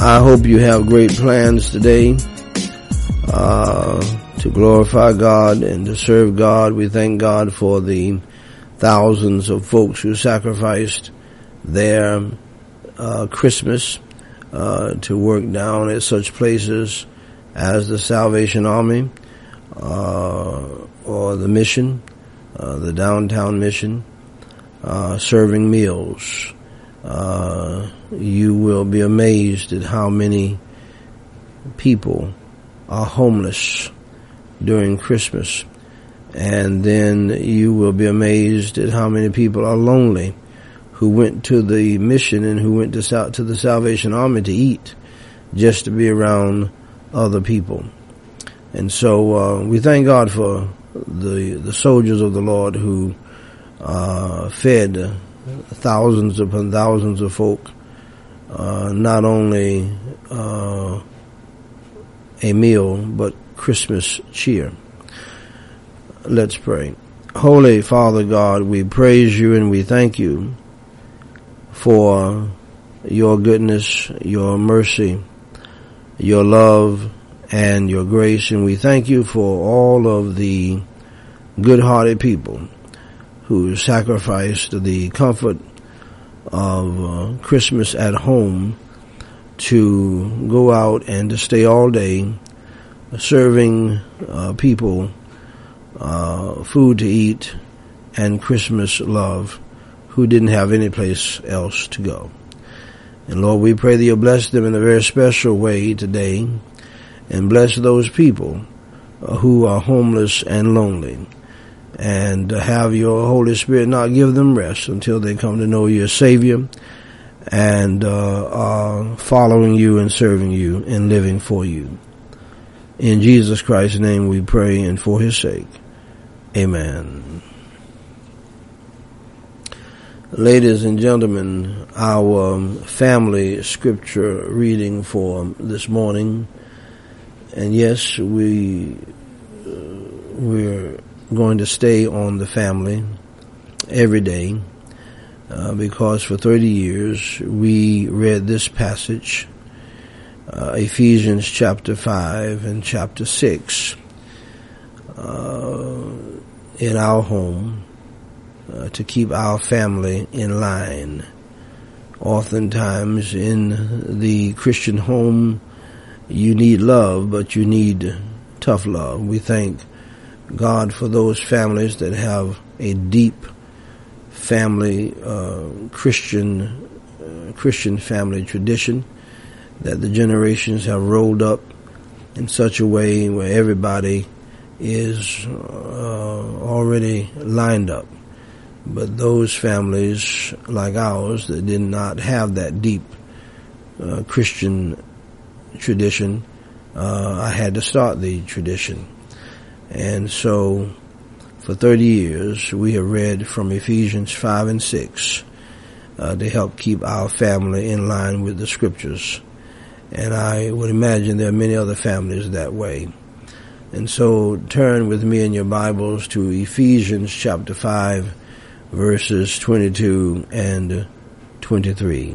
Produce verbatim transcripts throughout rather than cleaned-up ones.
I hope you have great plans today uh, to glorify God and to serve God. We thank God for the thousands of folks who sacrificed their uh, Christmas uh, to work down at such places as the Salvation Army uh, or the mission, uh, the downtown mission, uh, serving meals. Uh, you will be amazed at how many people are homeless during Christmas. And then you will be amazed at how many people are lonely who went to the mission and who went to, to the Salvation Army to eat just to be around other people. And so uh, we thank God for the the soldiers of the Lord who uh, fed thousands upon thousands of folk, uh, not only uh, a meal, but Christmas cheer. Let's pray. Holy Father God, we praise you and we thank you for your goodness, your mercy, your love, and your grace. And we thank you for all of the good-hearted people who sacrificed the comfort of uh, Christmas at home to go out and to stay all day serving uh, people uh, food to eat and Christmas love who didn't have any place else to go. And Lord, we pray that you'll bless them in a very special way today and bless those people uh, who are homeless and lonely. And have your Holy Spirit not give them rest until they come to know you as Savior and uh, are following you and serving you and living for you. In Jesus Christ's name we pray, and for his sake, amen. Ladies and gentlemen, our family scripture reading for this morning, and yes, we uh, we're going to stay on the family every day uh, because for thirty years we read this passage, uh, Ephesians chapter five and chapter six, uh, in our home uh, to keep our family in line. Oftentimes in the Christian home you need love, but you need tough love. We thank God for those families that have a deep family, uh, Christian, uh, Christian family tradition that the generations have rolled up in such a way where everybody is uh, already lined up. But those families like ours that did not have that deep uh, Christian tradition, uh, I had to start the tradition. And so, for thirty years, we have read from Ephesians five and six uh, to help keep our family in line with the scriptures. And I would imagine there are many other families that way. And so, turn with me in your Bibles to Ephesians chapter five, verses twenty-two and twenty-three.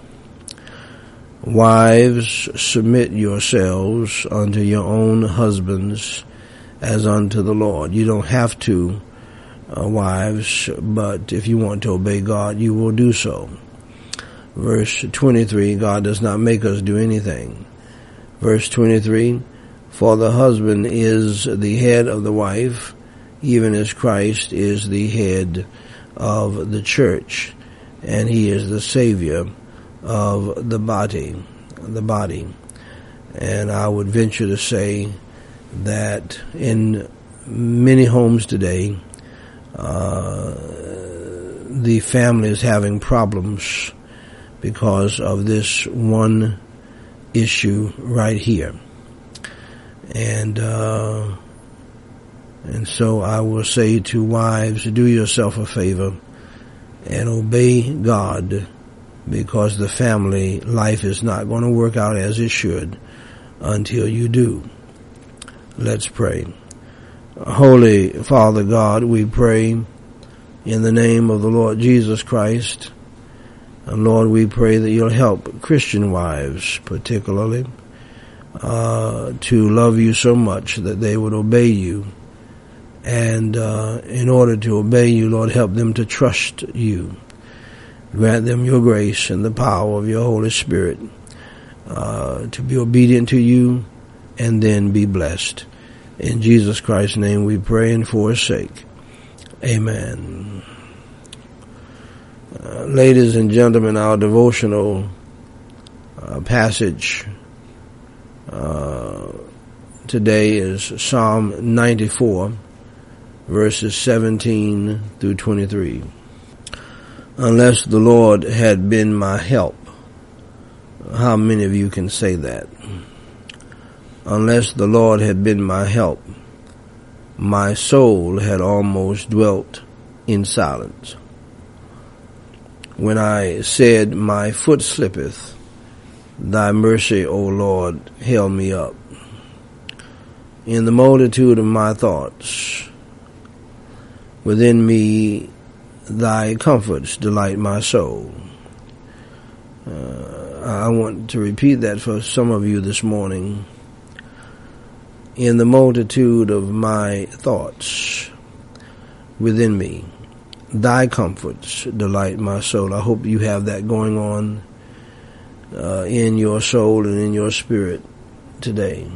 Wives, submit yourselves unto your own husbands as unto the Lord. You don't have to, uh, wives, but if you want to obey God, you will do so. Verse twenty-three, God does not make us do anything. Verse twenty-three, for the husband is the head of the wife, even as Christ is the head of the church, and he is the Savior of the body, the body. And I would venture to say that in many homes today, uh, the family is having problems because of this one issue right here. And, uh, and so I will say to wives, do yourself a favor and obey God, because the family life is not going to work out as it should until you do. Let's pray. Holy Father God, we pray in the name of the Lord Jesus Christ And Lord, we pray that you'll help Christian wives particularly uh, to love you so much that they would obey you. And uh, in order to obey you, Lord, help them to trust you. Grant them your grace and the power of your Holy Spirit uh, to be obedient to you and then be blessed. In Jesus Christ's name we pray and for his sake. Amen. Uh, ladies and gentlemen, our devotional uh, passage uh, today is Psalm ninety-four, verses seventeen through twenty-three. Unless the Lord had been my help. How many of you can say that? Unless the Lord had been my help, my soul had almost dwelt in silence. When I said, my foot slippeth, thy mercy, O Lord, held me up. In the multitude of my thoughts, within me thy comforts delight my soul. Uh, I want to repeat that for some of you this morning. In the multitude of my thoughts within me, thy comforts delight my soul. I hope you have that going on uh, in your soul and in your spirit today.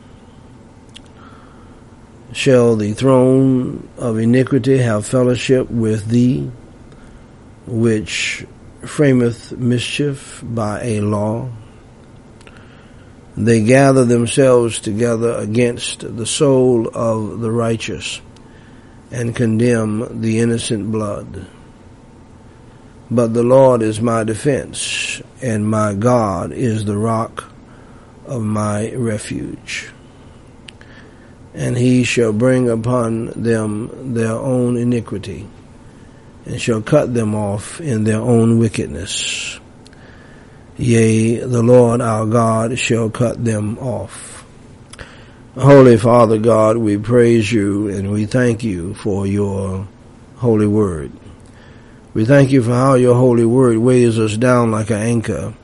Shall the throne of iniquity have fellowship with thee, which frameth mischief by a law? They gather themselves together against the soul of the righteous and condemn the innocent blood. But the Lord is my defense, and my God is the rock of my refuge. And he shall bring upon them their own iniquity, and shall cut them off in their own wickedness. Yea, the Lord our God shall cut them off. Holy Father God, we praise you and we thank you for your holy word. We thank you for how your holy word weighs us down like an anchor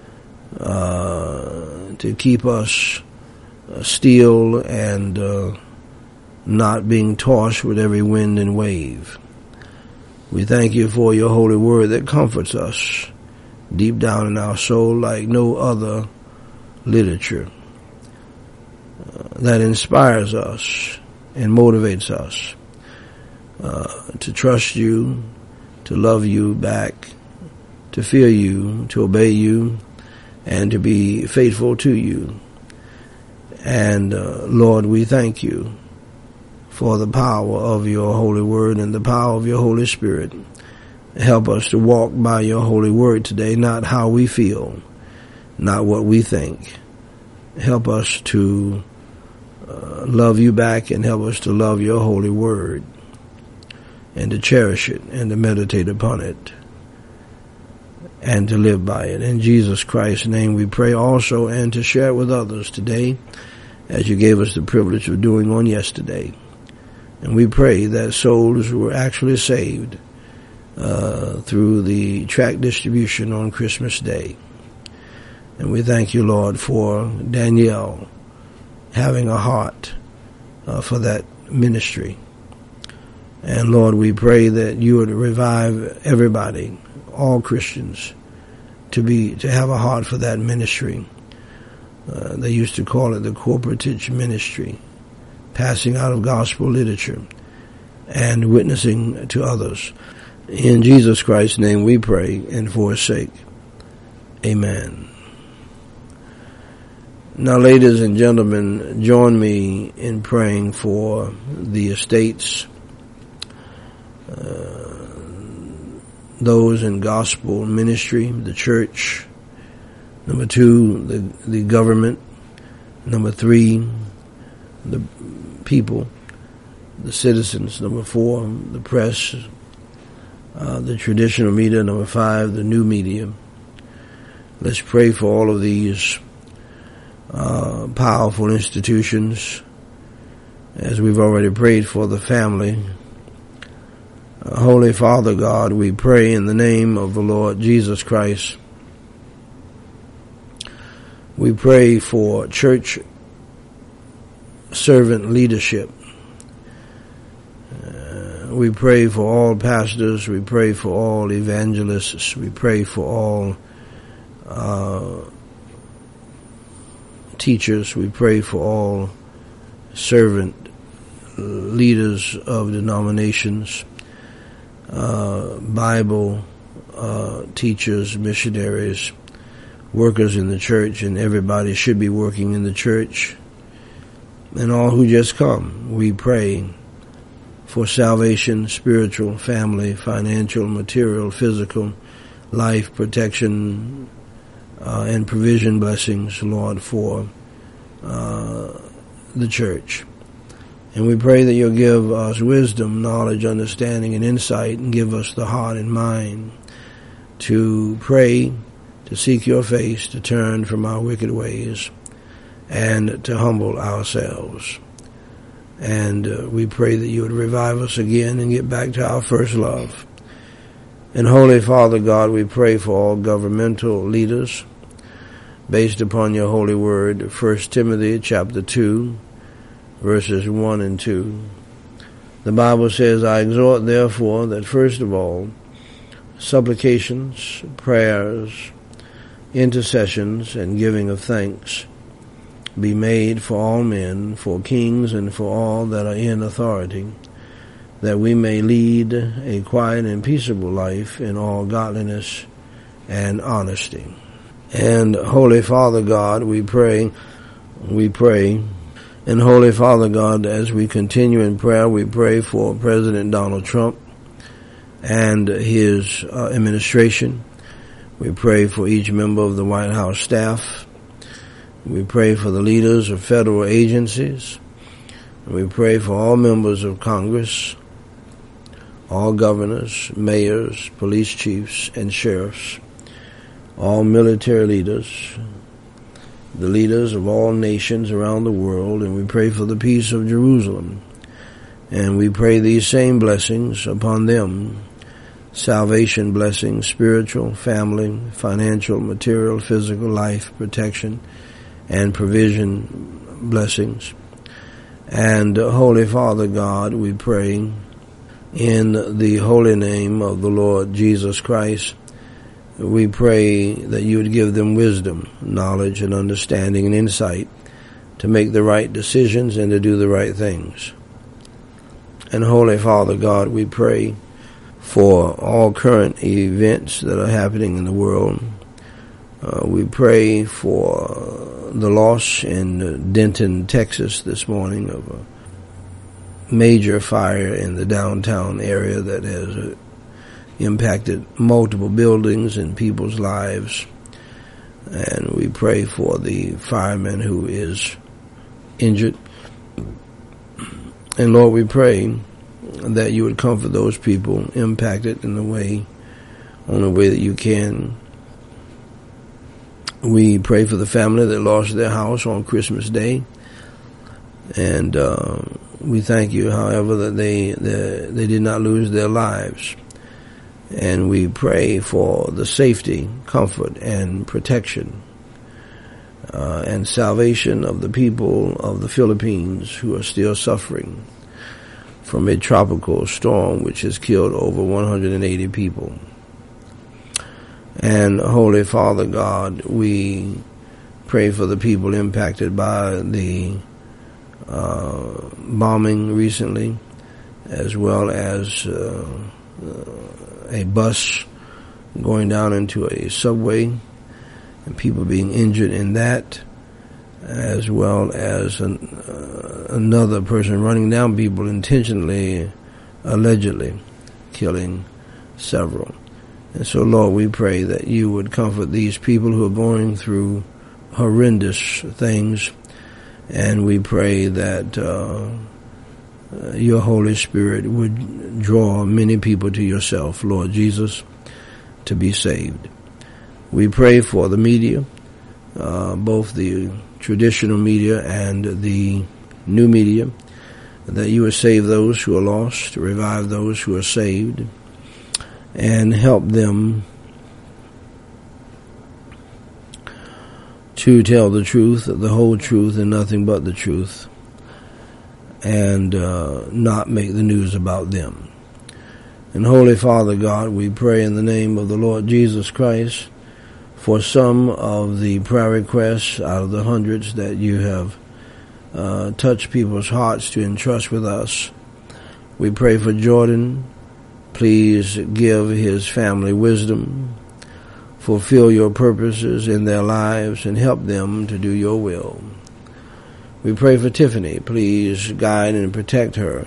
uh, to keep us uh, still and uh, not being tossed with every wind and wave. We thank you for your holy word that comforts us deep down in our soul like no other literature, uh, that inspires us and motivates us uh, to trust you, to love you back, to fear you, to obey you, and to be faithful to you. And uh, Lord, we thank you for the power of your holy word and the power of your Holy Spirit. Help us to walk by your holy word today, not how we feel, not what we think. Help us to uh, love you back and help us to love your holy word and to cherish it and to meditate upon it and to live by it. In Jesus Christ's name we pray also, and to share it with others today as you gave us the privilege of doing on yesterday. And we pray that souls were actually saved Uh, through the tract distribution on Christmas Day. And we thank you, Lord, for Danielle having a heart uh, for that ministry. And Lord, we pray that you would revive everybody, all Christians, to be to have a heart for that ministry. Uh, they used to call it the corporatich ministry, passing out of gospel literature and witnessing to others. In Jesus Christ's name we pray, and for his sake. Amen. Now, ladies and gentlemen, join me in praying for the estates, uh, those in gospel ministry, the church. Number two, the, the government. Number three, the people, the citizens. Number four, the press. Uh, the traditional media. Number five, the new media. Let's pray for all of these uh, powerful institutions, as we've already prayed for the family Uh, Holy Father God, we pray in the name of the Lord Jesus Christ. We pray for church servant leadership. Uh, we pray for all pastors. We pray for all evangelists. We pray for all uh, teachers. We pray for all servant leaders of denominations, uh, Bible uh, teachers, missionaries, workers in the church, and everybody should be working in the church, and all who just come. We pray for salvation, spiritual, family, financial, material, physical, life, protection, uh, and provision blessings, Lord, for uh, the church. And we pray that you'll give us wisdom, knowledge, understanding, and insight, and give us the heart and mind to pray, to seek your face, to turn from our wicked ways, and to humble ourselves. And uh, we pray that you would revive us again and get back to our first love. And Holy Father God, we pray for all governmental leaders based upon your holy word, First Timothy chapter two, verses one and two. The Bible says, I exhort therefore that first of all, supplications, prayers, intercessions, and giving of thanks be made for all men, for kings, and for all that are in authority, that we may lead a quiet and peaceable life in all godliness and honesty. And Holy Father God, we pray, we pray, and Holy Father God, as we continue in prayer, we pray for President Donald Trump and his uh, administration. We pray for each member of the White House staff. We pray for the leaders of federal agencies. We pray for all members of Congress, all governors, mayors, police chiefs, and sheriffs, all military leaders, the leaders of all nations around the world, and we pray for the peace of Jerusalem. And we pray these same blessings upon them, salvation blessings, spiritual, family, financial, material, physical, life, protection, and provision blessings. And uh, Holy Father God, we pray in the holy name of the Lord Jesus Christ, we pray that you would give them wisdom, knowledge, and understanding and insight to make the right decisions and to do the right things. And Holy Father God, we pray for all current events that are happening in the world. Uh, we pray for the loss in Denton, Texas this morning of a major fire in the downtown area that has uh, impacted multiple buildings and people's lives. And we pray for the fireman who is injured. And Lord, we pray that you would comfort those people impacted in the way, only way that you can. We pray for the family that lost their house on Christmas Day. And uh, we thank you, however, that they, they they did not lose their lives. And we pray for the safety, comfort, and protection uh, and salvation of the people of the Philippines who are still suffering from a tropical storm which has killed over one hundred eighty people. And Holy Father God, we pray for the people impacted by the uh, bombing recently, as well as uh, uh, a bus going down into a subway and people being injured in that, as well as an, uh, another person running down people intentionally, allegedly killing several. And so, Lord, we pray that you would comfort these people who are going through horrendous things, and we pray that uh, uh, your Holy Spirit would draw many people to yourself, Lord Jesus, to be saved. We pray for the media, uh, both the traditional media and the new media, that you would save those who are lost, revive those who are saved, and help them to tell the truth, the whole truth, and nothing but the truth, and uh, not make the news about them. And Holy Father God, we pray in the name of the Lord Jesus Christ for some of the prayer requests out of the hundreds that you have uh, touched people's hearts to entrust with us. We pray for Jordan. Please give his family wisdom, fulfill your purposes in their lives, and help them to do your will. We pray for Tiffany. Please guide and protect her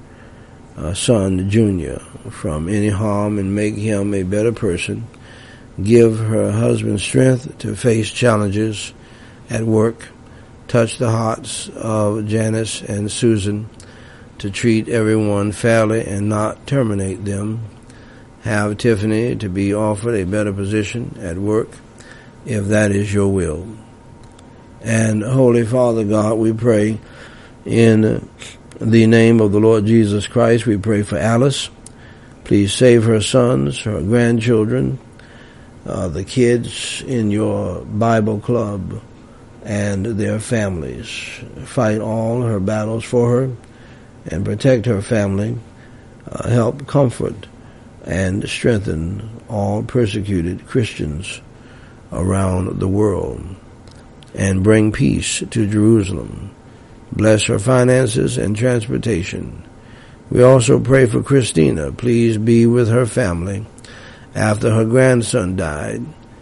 uh, son, Junior, from any harm and make him a better person. Give her husband strength to face challenges at work. Touch the hearts of Janice and Susan to treat everyone fairly and not terminate them. Have Tiffany to be offered a better position at work, if that is your will. And Holy Father God, we pray in the name of the Lord Jesus Christ, we pray for Alice. Please save her sons, her grandchildren, uh, the kids in your Bible club, and their families. Fight all her battles for her and protect her family. Uh, help comfort and strengthen all persecuted Christians around the world, and bring peace to Jerusalem. Bless her finances and transportation. We also pray for Christina. Please be with her family after her grandson died.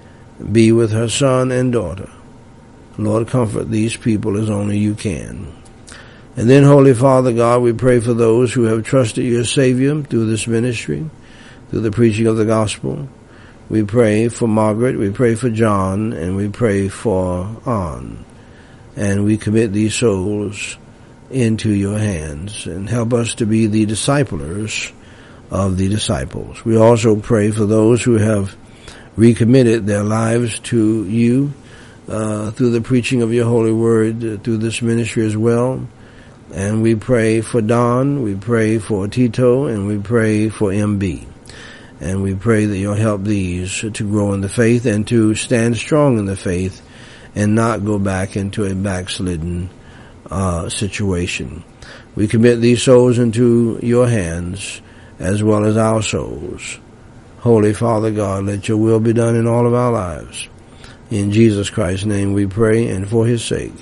Be with her son and daughter. Lord, comfort these people as only you can. And then, Holy Father God, we pray for those who have trusted your Savior through this ministry, through the preaching of the gospel. We pray for Margaret, we pray for John, and we pray for Ann. And we commit these souls into your hands, and help us to be the disciplers of the disciples. We also pray for those who have recommitted their lives to you uh, through the preaching of your holy word, uh, through this ministry as well. And we pray for Don, we pray for Tito, and we pray for M B. And we pray that you'll help these to grow in the faith and to stand strong in the faith and not go back into a backslidden uh, situation. We commit these souls into your hands as well as our souls. Holy Father God, let your will be done in all of our lives. In Jesus Christ's name we pray, and for his sake.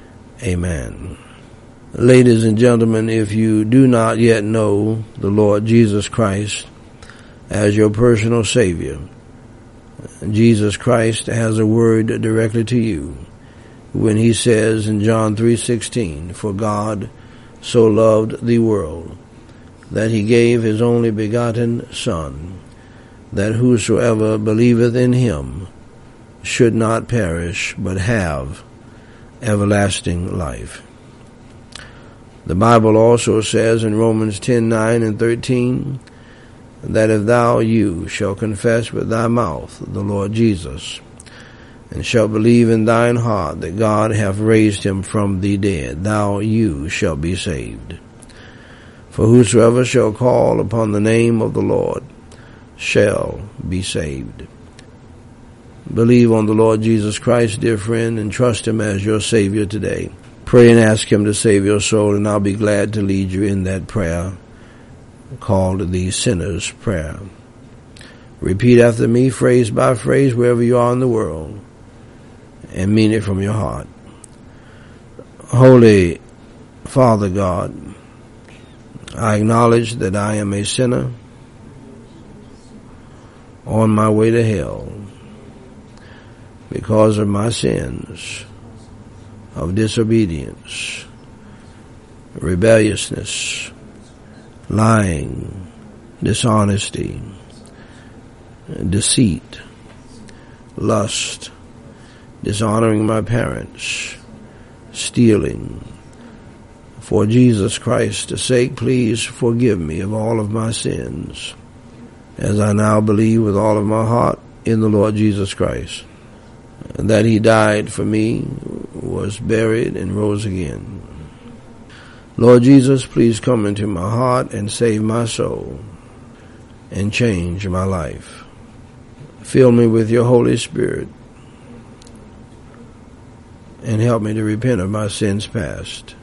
Amen. Ladies and gentlemen, if you do not yet know the Lord Jesus Christ as your personal Savior, Jesus Christ has a word directly to you when he says in John three sixteen, "For God so loved the world that he gave his only begotten Son, that whosoever believeth in him should not perish, but have everlasting life." The Bible also says in Romans ten nine and thirteen, that if thou, you, shall confess with thy mouth the Lord Jesus, and shall believe in thine heart that God hath raised him from the dead, thou, you, shall be saved. For whosoever shall call upon the name of the Lord shall be saved. Believe on the Lord Jesus Christ, dear friend, and trust him as your Savior today. Pray and ask him to save your soul, and I'll be glad to lead you in that prayer called the Sinner's Prayer. Repeat after me, phrase by phrase, wherever you are in the world, and mean it from your heart. Holy Father God, I acknowledge that I am a sinner on my way to hell because of my sins of disobedience, rebelliousness, lying, dishonesty, deceit, lust, dishonoring my parents, stealing. For Jesus Christ's sake, please forgive me of all of my sins, as I now believe with all of my heart in the Lord Jesus Christ, that he died for me, was buried, and rose again. Lord Jesus, please come into my heart and save my soul and change my life. Fill me with your Holy Spirit and help me to repent of my sins past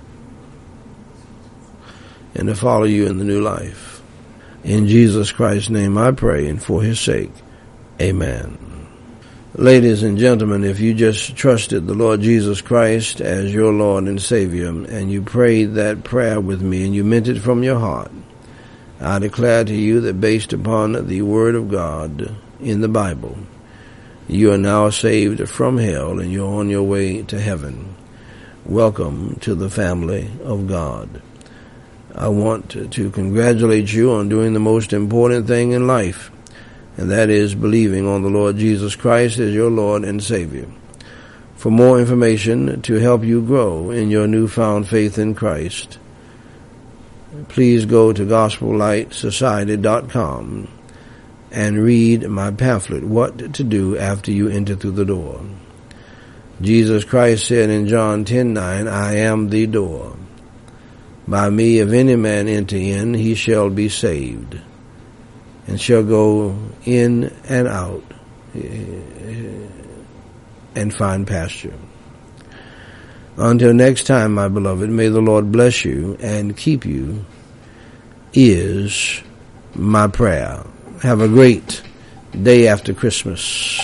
and to follow you in the new life. In Jesus Christ's name I pray, and for his sake, amen. Ladies and gentlemen, if you just trusted the Lord Jesus Christ as your Lord and Savior, and you prayed that prayer with me and you meant it from your heart, I declare to you that based upon the Word of God in the Bible, you are now saved from hell and you're on your way to heaven. Welcome to the family of God. I want to, to congratulate you on doing the most important thing in life, and that is believing on the Lord Jesus Christ as your Lord and Savior. For more information to help you grow in your newfound faith in Christ, please go to gospel light society dot com and read my pamphlet, What to Do After You Enter Through the Door. Jesus Christ said in John ten nine, I am the door. By me, if any man enter in, he shall be saved, and shall go in and out and find pasture. Until next time, my beloved, may the Lord bless you and keep you, is my prayer. Have a great day after Christmas.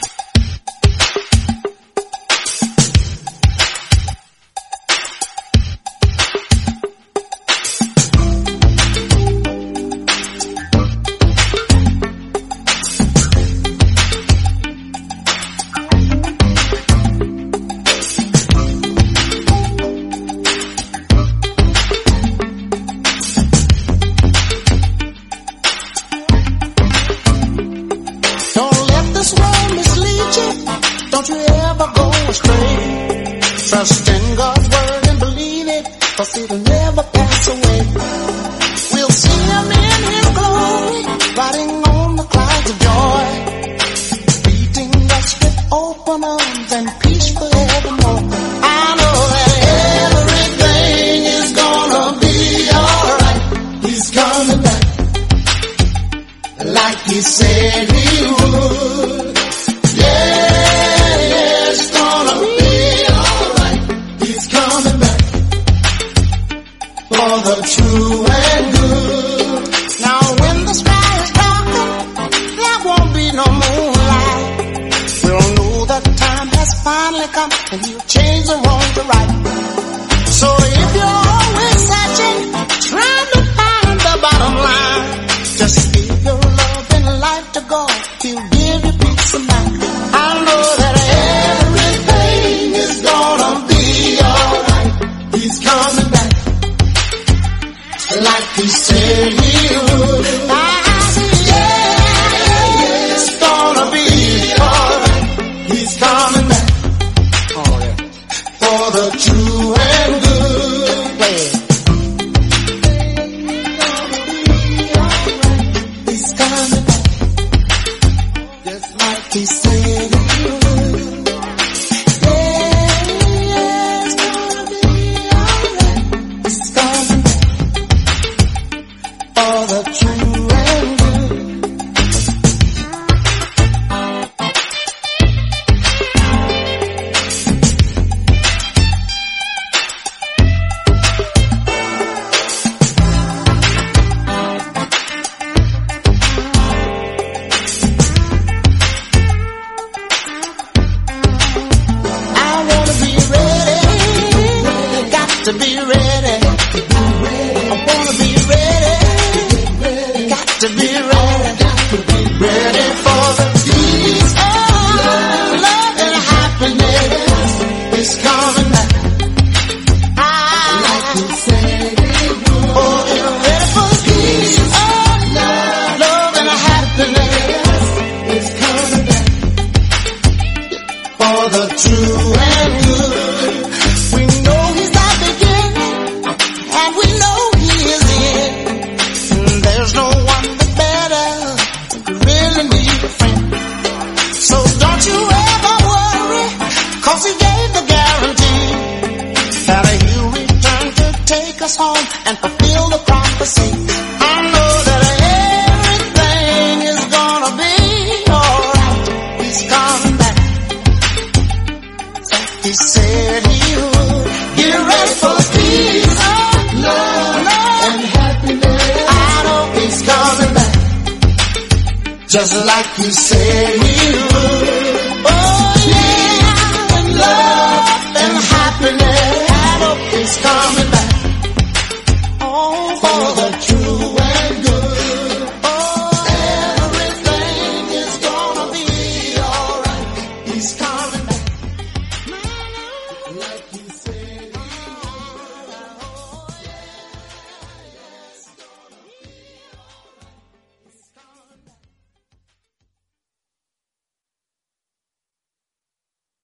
Trust in God's word and believe it, 'cause it'll never pass away. We'll see him in his glory, riding on the clouds of joy, greeting us with open arms and peace forevermore. I know that everything is gonna be alright. He's coming back, like he said he would. Yeah, it's gonna be for the true and good. Now when the sky is darkened, there won't be no moonlight. We'll know that time has finally come, and he'll change the wrong to right. So if you're always searching, trying to find the bottom line, just give your love and life to God. He'll give you peace of mind. I know that everything is gonna be alright. He's coming back, like he said he would. I said, yeah, it's gonna be alright. He's coming back, oh, yeah, for the true and good. He's coming back, just like he said he would. Yeah, it's gonna be alright. He's coming back for the true just like you said he would.